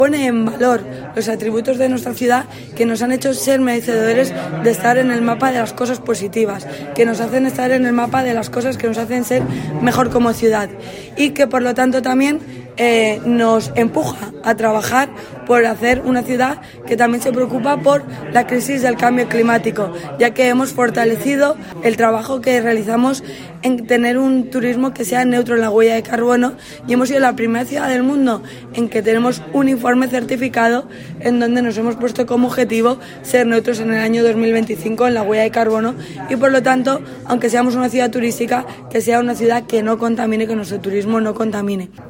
Pone en valor los atributos de nuestra ciudad que nos han hecho ser merecedores de estar en el mapa de las cosas positivas, que nos hacen estar en el mapa de las cosas que nos hacen ser mejor como ciudad y que por lo tanto también nos empuja a trabajar por hacer una ciudad que también se preocupa por la crisis del cambio climático, ya que hemos fortalecido el trabajo que realizamos en tener un turismo que sea neutro en la huella de carbono y hemos sido la primera ciudad del mundo en que tenemos un informe certificado en donde nos hemos puesto como objetivo ser neutros en el año 2025 en la huella de carbono y por lo tanto, aunque seamos una ciudad turística, que sea una ciudad que no contamine, que nuestro turismo no contamine.